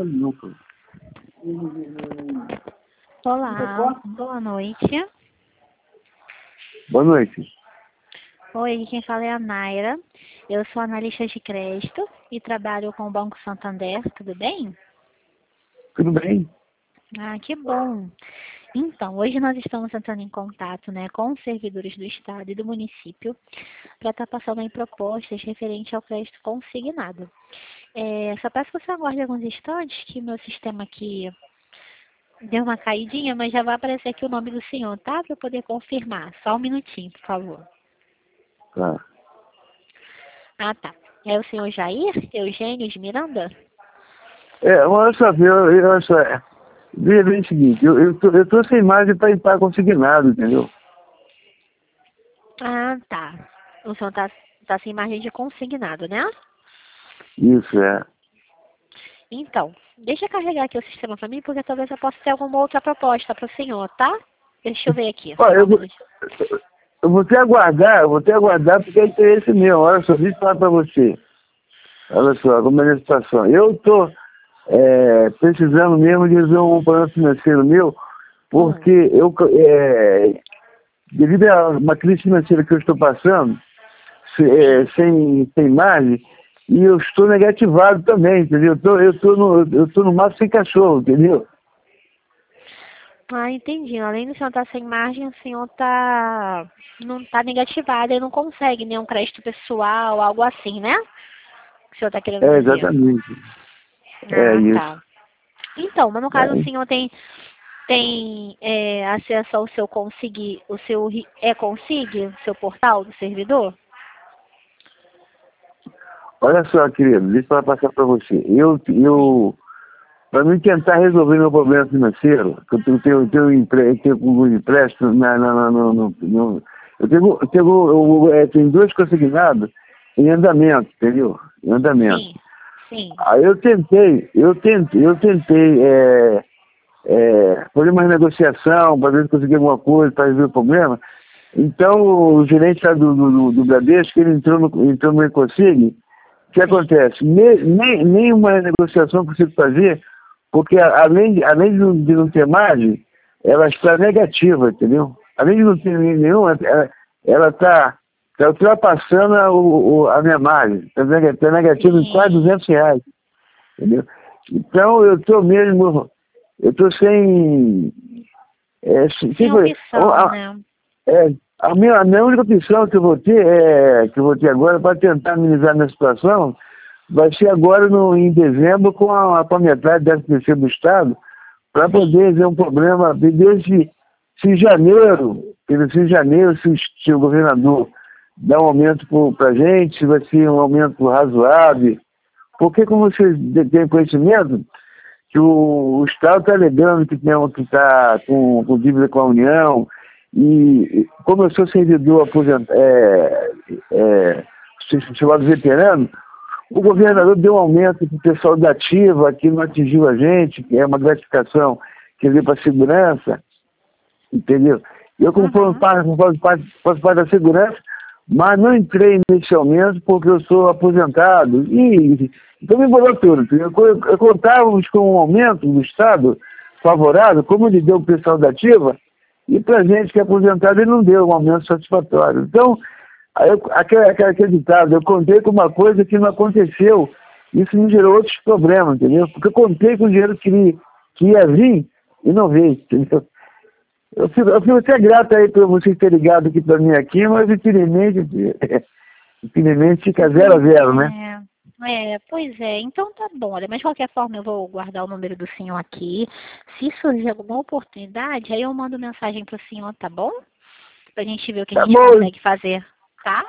Olá, boa noite. Boa noite. Oi, quem fala é a Naira. Eu sou analista de crédito e trabalho com o Banco Santander, tudo bem? Tudo bem? Ah, que bom. Então, hoje nós estamos entrando em contato, com os servidores do Estado e do município para estar passando em propostas referente ao crédito consignado. Só peço que você aguarde alguns instantes que meu sistema aqui deu uma caidinha, mas já vai aparecer aqui o nome do senhor, tá? Para eu poder confirmar. Só um minutinho, por favor. Tá. Ah, tá. É o senhor Jair Eugênio de Miranda? Olha só, veja bem o seguinte, eu tô sem margem para ir consignado, entendeu? Ah, tá. O senhor tá sem margem de consignado, né? Isso, é. Então, deixa eu carregar aqui o sistema para mim, porque talvez eu possa ter alguma outra proposta para o senhor, tá? Deixa eu ver aqui. Olha, Só um minutinho. eu vou te aguardar porque é interesse meu. Olha só, deixa eu falar para você. Olha só, como é a situação. Eu tô precisando mesmo de resolver um problema financeiro meu, porque devido a uma crise financeira que eu estou passando, sem margem, e eu estou negativado também, entendeu? Eu tô no mato sem cachorro, entendeu? Ah, entendi. Além do senhor estar sem margem, o senhor não está negativado e não consegue nenhum crédito pessoal, algo assim, né? Que o senhor está querendo dizer. Exatamente. Ah, Isso. tá. Então, mas no caso o senhor tem acesso ao seu Consig, o seu portal do servidor? Olha só, querido, deixa eu passar para você. Para mim tentar resolver meu problema financeiro, que eu tenho um empréstimo eu tenho dois consignados em andamento, entendeu? Em andamento. Sim, sim. Aí eu tentei fazer uma negociação para ver se conseguia alguma coisa para resolver o problema. Então o gerente lá do Bradesco, ele entrou no Ecosig. O que acontece? Nem uma negociação consigo fazer, porque além de não ter margem, ela está negativa, entendeu? Além de não ter nenhuma, ela está ultrapassando a minha margem. Está negativa em quase R$ 200, entendeu? Então eu estou sem... Sem opção, né? A minha única opção que eu vou ter agora para tentar amenizar minha situação vai ser agora em dezembro com a metade dessa terceira do Estado, para poder ver um problema desde janeiro, se o governador dá um aumento para a gente, se vai ser um aumento razoável. Porque, como vocês têm conhecimento, que o Estado está alegando que está com dívida com a União, e como eu sou servidor aposentado, chamado veterano, o governador deu um aumento para o pessoal da ativa, que não atingiu a gente, que é uma gratificação que deu para a segurança, entendeu? Eu, como faço parte da segurança, mas não entrei nesse aumento porque eu sou aposentado. Então me embolou tudo. Eu contávamos com um aumento do Estado favorável, como ele deu para o pessoal da ativa, e para a gente que é aposentado ele não deu um aumento satisfatório. Então, aquele ditado, eu contei com uma coisa que não aconteceu, isso me gerou outros problemas, entendeu? Porque eu contei com o dinheiro que ia vir e não veio, entendeu? Eu fico até grato aí por você ter ligado aqui para mim aqui, mas infelizmente fica 0-0, né? Pois é, então tá bom, olha, mas de qualquer forma eu vou guardar o número do senhor aqui. Se surgir alguma oportunidade, aí eu mando mensagem pro senhor, tá bom? Pra gente ver o que a gente consegue fazer, tá?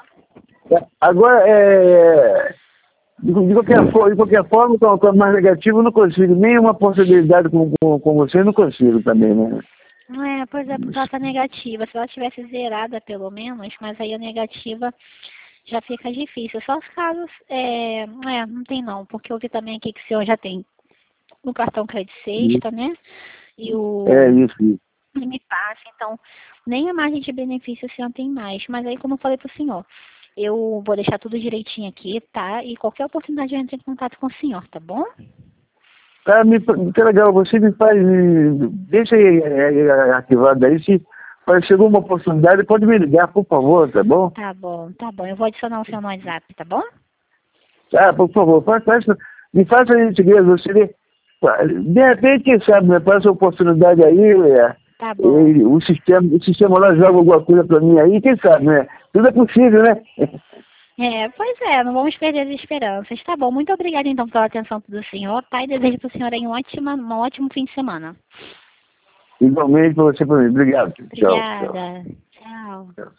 Agora, de qualquer forma, com a mais negativa, eu não consigo nenhuma possibilidade com você, eu não consigo também, né? Pois é, porque ela tá negativa. Se ela tivesse zerada, pelo menos, mas aí a negativa já fica difícil. Só os casos, não tem não, porque eu vi também aqui que o senhor já tem o cartão Crédito Sexta, né? E o isso. Me Passe, então, nem a margem de benefício o senhor tem mais. Mas aí, como eu falei pro senhor, eu vou deixar tudo direitinho aqui, tá? E qualquer oportunidade eu entro em contato com o senhor, tá bom? Tá, tá legal, você me faz, deixa aí arquivado aí, se chegou uma oportunidade, pode me ligar, por favor, tá bom? Tá bom, tá bom. Eu vou adicionar o seu no WhatsApp, tá bom? Ah, por favor, me faça a gentileza, você, de repente, quem sabe, me passa a oportunidade aí, Tá bom. o sistema lá joga alguma coisa pra mim aí, quem sabe, né? Tudo é possível, né? Pois é, não vamos perder as esperanças. Tá bom, muito obrigada então pela atenção do senhor, tá? E desejo pro senhor aí um ótimo fim de semana. Igualmente pra você, pra mim. Obrigado. Tchau, tchau. Obrigada. Tchau. Tchau.